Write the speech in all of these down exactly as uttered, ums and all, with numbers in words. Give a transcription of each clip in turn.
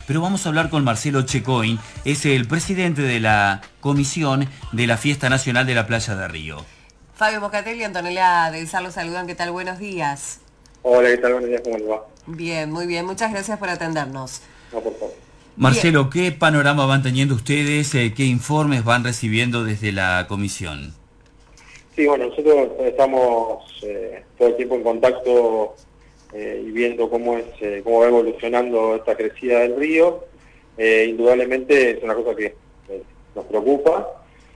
pero vamos a hablar con Marcelo Checoin, es el presidente de la comisión de la Fiesta Nacional de la Playa de Río. Fabio Moscatelli y Antonella del Sar los saludan. ¿Qué tal? Buenos días. Hola, ¿qué tal? Buenos días, ¿cómo les va? Bien, muy bien. Muchas gracias por atendernos. No, por favor. Marcelo, bien. ¿Qué panorama van teniendo ustedes? Eh, ¿Qué informes van recibiendo desde la comisión? Sí, bueno, nosotros estamos eh, todo el tiempo en contacto eh, y viendo cómo es eh, cómo va evolucionando esta crecida del río. Eh, indudablemente es una cosa que eh, nos preocupa.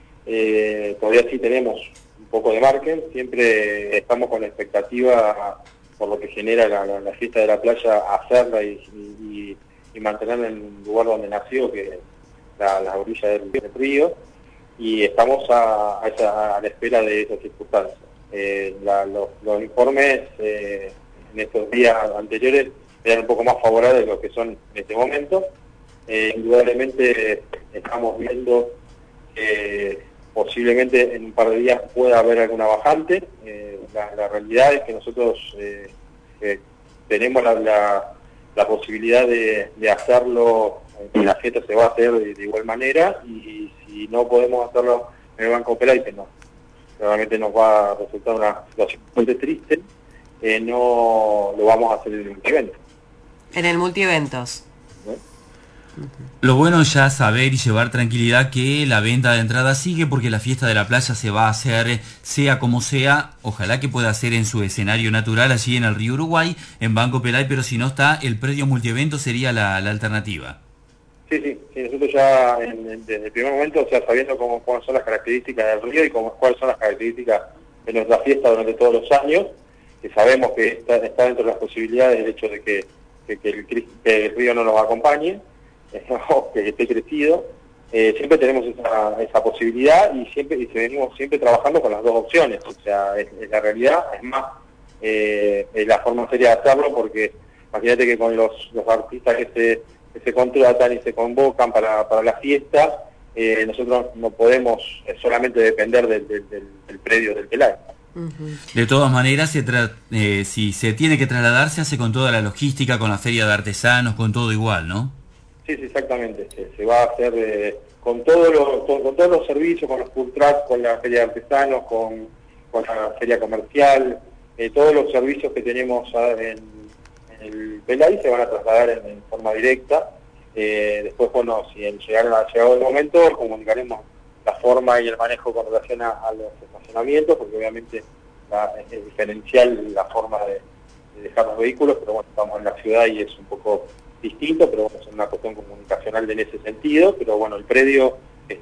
Eh, todavía sí tenemos un poco de margen, siempre estamos con la expectativa, por lo que genera la, la, la fiesta de la playa, hacerla y, y, y mantenerla en el lugar donde nació, que es la, la orilla del, del río, y estamos a, a, esa, a la espera de esas circunstancias. Eh, la, los, los informes eh, en estos días anteriores eran un poco más favorables de lo que son en este momento. Eh, indudablemente estamos viendo que posiblemente en un par de días pueda haber alguna bajante. Eh, la, la realidad es que nosotros eh, eh, tenemos la, la, la posibilidad de, de hacerlo, y la fiesta se va a hacer de, de igual manera, y si no podemos hacerlo en el Banco Pelay, que no, realmente nos va a resultar una situación muy triste, eh, no lo vamos a hacer en el multievento. En el multieventos. ¿No? Lo bueno es ya saber y llevar tranquilidad que la venta de entrada sigue, porque la fiesta de la playa se va a hacer sea como sea. Ojalá que pueda ser en su escenario natural allí en el río Uruguay, en Banco Pelay, pero si no está, el predio multievento sería la, la alternativa. Sí, sí, sí, nosotros ya en, en, desde el primer momento, o sea, sabiendo cómo, cuáles son las características del río y cómo, cuáles son las características de nuestra fiesta durante todos los años, que sabemos que está, está dentro de las posibilidades el hecho de que, que, que, el, que el río no nos acompañe, eh, o que esté crecido, eh, siempre tenemos esa, esa posibilidad y siempre y seguimos siempre trabajando con las dos opciones. O sea, es, es la realidad, es más, eh, es la forma seria de hacerlo, porque imagínate que con los, los artistas que se que se contratan y se convocan para, para la fiesta, eh, nosotros no podemos eh, solamente depender del, del, del, del predio del Pelay. Uh-huh. De todas maneras, se tra eh, si se tiene que trasladar, se hace con toda la logística, con la feria de artesanos, con todo igual, ¿no? Sí, sí, exactamente. Se, se va a hacer eh, con, todo lo, con, con todos los servicios, con los food trucks, con la feria de artesanos, con, con la feria comercial, eh, todos los servicios que tenemos en el Pelay se van a trasladar en, en forma directa. Eh, después, bueno, si en llegar a llegado el momento, comunicaremos la forma y el manejo con relación a, a los estacionamientos, porque obviamente la, es diferencial la forma de, de dejar los vehículos, pero bueno, estamos en la ciudad y es un poco distinto, pero bueno, es una cuestión comunicacional en ese sentido, pero bueno, el predio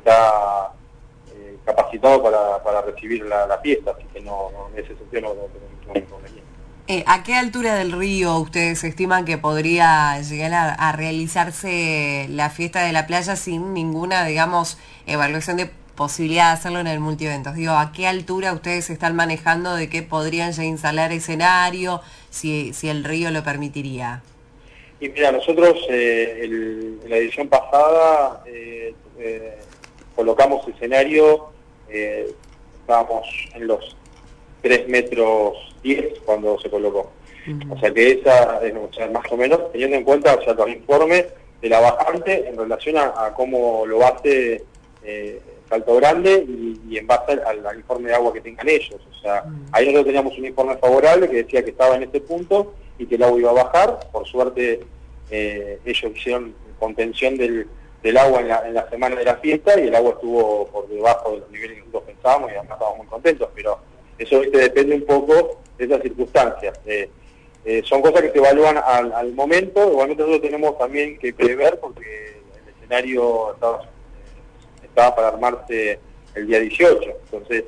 está eh, capacitado para, para recibir la, la fiesta, así que no, no, en ese sentido no, no tenemos ningún inconveniente. Eh, ¿A qué altura del río ustedes estiman que podría llegar a, a realizarse la fiesta de la playa sin ninguna, digamos, evaluación de posibilidad de hacerlo en el multieventos? Digo, ¿a qué altura ustedes están manejando de que podrían ya instalar escenario, si, si el río lo permitiría? Y mira, nosotros eh, el, en la edición pasada eh, eh, colocamos escenario, eh, estábamos en los tres metros diez cuando se colocó. Uh-huh. O sea que esa es o sea, más o menos, teniendo en cuenta o sea, los informes de la bajante en relación a, a cómo lo hace eh, Salto Grande y, y en base al, al informe de agua que tengan ellos. O sea, uh-huh. Ahí nosotros teníamos un informe favorable que decía que estaba en este punto y que el agua iba a bajar. Por suerte eh, ellos hicieron contención del, del agua en la, en la semana de la fiesta y el agua estuvo por debajo de los niveles que nosotros pensábamos y además estábamos muy contentos, pero eso ¿viste? Depende un poco de esas circunstancias. Eh, eh, son cosas que se evalúan al, al momento. Igualmente nosotros tenemos también que prever, porque el escenario estaba, eh, estaba para armarse el día dieciocho. Entonces,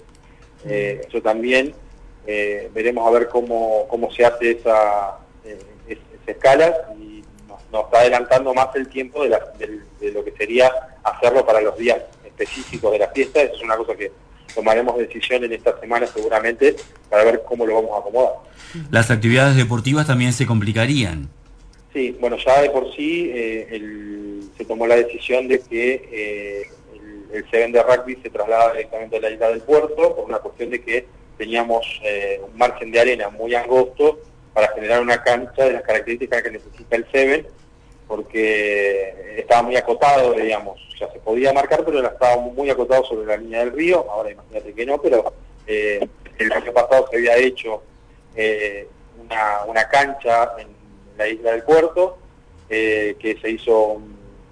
eh, eso también eh, veremos a ver cómo, cómo se hace esa, eh, esa escala, y nos, nos está adelantando más el tiempo de, la, de, de lo que sería hacerlo para los días específicos de la fiesta. Eso es una cosa que tomaremos decisión en esta semana seguramente para ver cómo lo vamos a acomodar. Las actividades deportivas también se complicarían. Sí, bueno, ya de por sí eh, el, se tomó la decisión de que eh, el, el Seven de rugby se traslada directamente a la isla del puerto, por una cuestión de que teníamos eh, un margen de arena muy angosto para generar una cancha de las características que necesita el Seven, porque estaba muy acotado, digamos, o sea, se podía marcar, pero estaba muy acotado sobre la línea del río. Ahora imagínate que no, pero eh, el año pasado se había hecho eh, una, una cancha en la isla del Puerto, eh, que se hizo,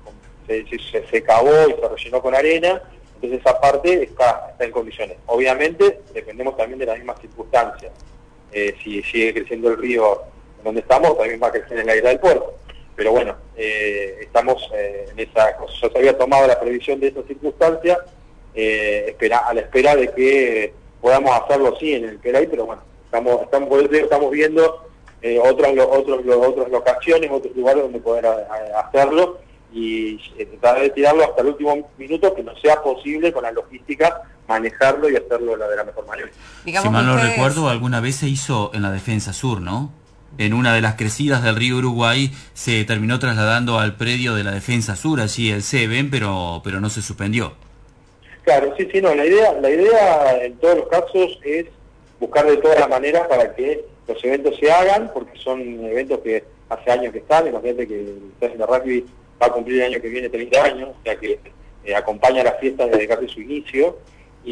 se, se, se cavó y se rellenó con arena. Entonces esa parte está, está en condiciones. Obviamente dependemos también de las mismas circunstancias. Eh, si sigue creciendo el río donde estamos, también va a crecer en la isla del Puerto. Pero bueno, eh, estamos eh, en esa cosa. Ya se había tomado la previsión de esa circunstancia, eh, espera, a la espera de que podamos hacerlo sí en el Pelay, pero bueno, estamos, estamos, estamos viendo eh, otras, otros, otras locaciones, otros lugares donde poder a, a hacerlo, y eh, tratar de tirarlo hasta el último minuto, que no sea posible con la logística manejarlo y hacerlo de la, de la mejor manera. Si mal no ustedes... recuerdo, alguna vez se hizo en la Defensa Sur, ¿no? En una de las crecidas del río Uruguay se terminó trasladando al predio de la Defensa Sur, allí el SEBEN, pero, pero no se suspendió. Claro, sí, sí, no, la idea, la idea en todos los casos es buscar de todas las maneras para que los eventos se hagan, porque son eventos que hace años que están. Imagínate que el Festival de Rugby va a cumplir el año que viene treinta años, o sea que eh, acompaña las fiestas desde casi su inicio,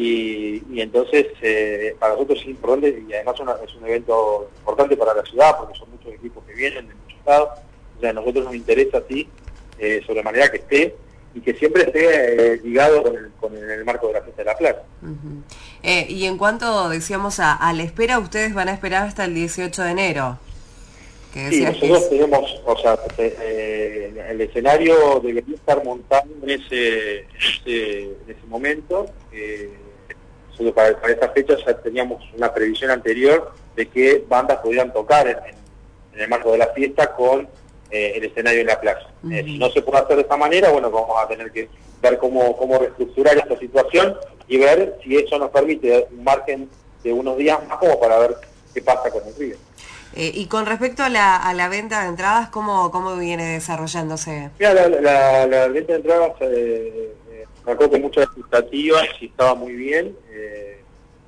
y, y entonces eh, para nosotros es importante, y además una, es un evento importante para la ciudad, porque son muchos equipos que vienen de muchos estados. O sea, a nosotros nos interesa así, eh, sobre manera que esté, y que siempre esté eh, ligado con el, con el, el marco de la fiesta de la plaza. Uh-huh. eh, y en cuanto, decíamos, a, a la espera, ustedes van a esperar hasta el dieciocho de enero. Que sí, nosotros es... tenemos, o sea, eh, el escenario debería estar montado en ese, en ese, en ese momento. Eh, nosotros para, para esta fecha ya teníamos una previsión anterior de que bandas podían tocar en, en el marco de la fiesta con eh, el escenario en la plaza. Uh-huh. eh, si no se puede hacer de esta manera, bueno, vamos a tener que ver cómo, cómo reestructurar esta situación y ver si eso nos permite un margen de unos días más como para ver qué pasa con el río. Eh, y con respecto a la, a la venta de entradas, ¿cómo, cómo viene desarrollándose? Mira, la, la, la venta de entradas eh, eh, marcó con muchas expectativas y estaba muy bien. Eh,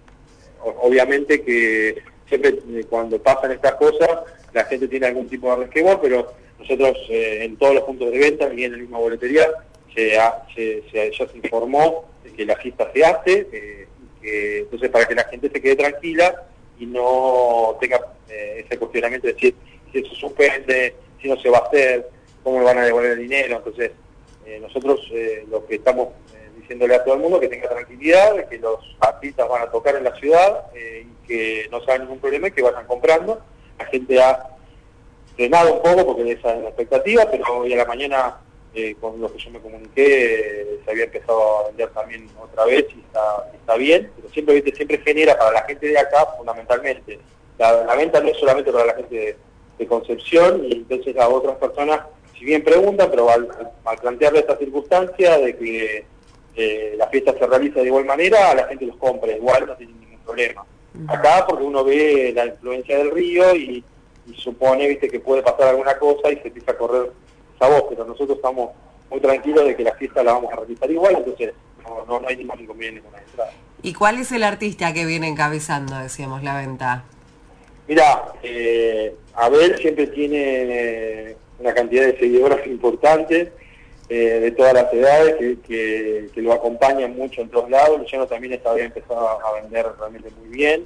obviamente que siempre eh, cuando pasan estas cosas, la gente tiene algún tipo de resquemor, pero nosotros eh, en todos los puntos de venta y en la misma boletería se, ha, se, se ya se informó de que la fiesta se hace, eh, que, entonces para que la gente se quede tranquila y no tenga eh, ese cuestionamiento de decir si eso suspende, si no se va a hacer, cómo le van a devolver el dinero. Entonces eh, nosotros eh, lo que estamos eh, diciéndole a todo el mundo que tenga tranquilidad, de que los artistas van a tocar en la ciudad eh, y que no se haga ningún problema y que vayan comprando. La gente ha frenado un poco porque esa es la expectativa, pero hoy a la mañana eh, con lo que yo me comuniqué eh, se había empezado a vender también otra vez y está, está bien, pero siempre, ¿viste? Siempre genera para la gente de acá fundamentalmente. La, la venta no es solamente para la gente de, de Concepción, y entonces las otras personas, si bien preguntan, pero al, al plantearle esta circunstancia de que eh, la fiesta se realiza de igual manera, a la gente los compra igual, no tiene ningún problema. Acá porque uno ve la influencia del río y, y supone, viste, que puede pasar alguna cosa y se empieza a correr esa voz, pero nosotros estamos muy tranquilos de que la fiesta la vamos a realizar igual, entonces no, no, no hay ningún inconveniente con la entrada. ¿Y cuál es el artista que viene encabezando, decíamos, la venta? Mira, eh, Abel siempre tiene una cantidad de seguidores importantes, eh, de todas las edades, que, que, que lo acompañan mucho en todos lados. Luciano también esta vez empezó a vender realmente muy bien.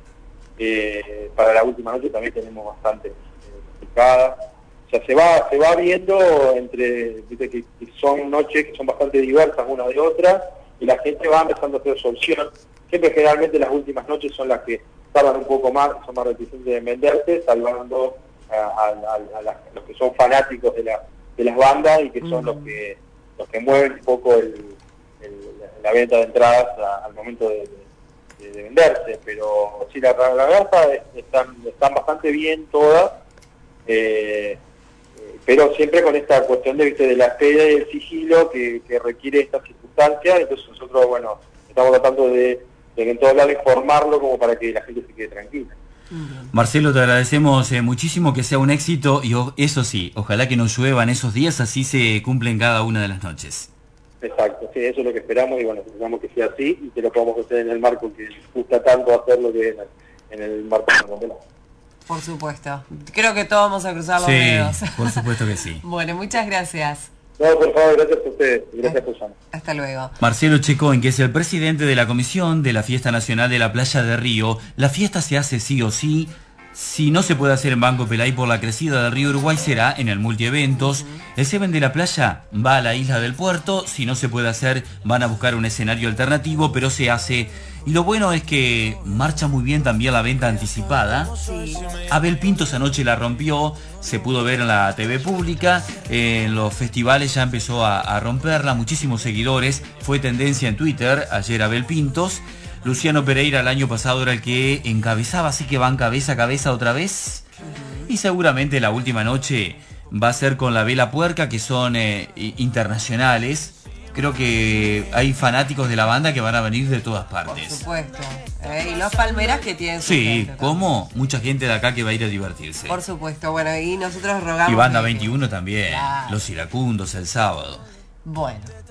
Eh, para la última noche también tenemos bastante eh, picadas. O sea, se va, se va viendo entre, viste, que, que son noches que son bastante diversas una de otra, y la gente va empezando a hacer su opción. Siempre generalmente las últimas noches son las que tardan un poco más, son más reticentes en venderse, salvando a, a, a, a, las, a los que son fanáticos de, la, de las bandas y que son uh-huh. los que los que mueven un poco el, el, la venta de entradas a, al momento de, de, de venderse. Pero sí, la, la verdad están, están bastante bien todas, eh, pero siempre con esta cuestión de, ¿viste? de la espera y el sigilo que, que requiere esta circunstancia. Entonces nosotros, bueno, estamos tratando de de que en todos lados informarlo como para que la gente se quede tranquila. Marcelo, te agradecemos eh, muchísimo, que sea un éxito, y o, eso sí, ojalá que no lluevan esos días, así se cumplen cada una de las noches. Exacto, sí, eso es lo que esperamos, y bueno, esperamos que sea así y que lo podamos hacer en el marco que gusta tanto hacerlo, que en el, en el marco de la Por supuesto. Creo que todos vamos a cruzar los Sí, dedos. por supuesto que sí. Bueno, muchas gracias. No, por favor, gracias a ustedes. Gracias, Susana. Hasta luego. Marcelo Checón, que es el presidente de la Comisión de la Fiesta Nacional de la Playa de Río. La fiesta se hace sí o sí. Si no se puede hacer en Banco Pelay por la crecida del río Uruguay, será en el multieventos. El Seven de la Playa va a la isla del Puerto. Si no se puede hacer, van a buscar un escenario alternativo, pero se hace. Y lo bueno es que marcha muy bien también la venta anticipada. Sí. Abel Pintos anoche la rompió, se pudo ver en la T V pública, en los festivales ya empezó a, a romperla, muchísimos seguidores, fue tendencia en Twitter ayer Abel Pintos. Luciano Pereira el año pasado era el que encabezaba, así que van cabeza a cabeza otra vez. Y seguramente la última noche va a ser con la Vela Puerca, que son eh, internacionales. Creo que hay fanáticos de la banda que van a venir de todas Por partes. supuesto. Eh, y los palmeras que tienen su Sí, gente también. como mucha gente de acá que va a ir a divertirse. Por supuesto. Bueno, y nosotros rogamos... Y Banda que- veintiuno también, Claro. los iracundos el sábado. Bueno.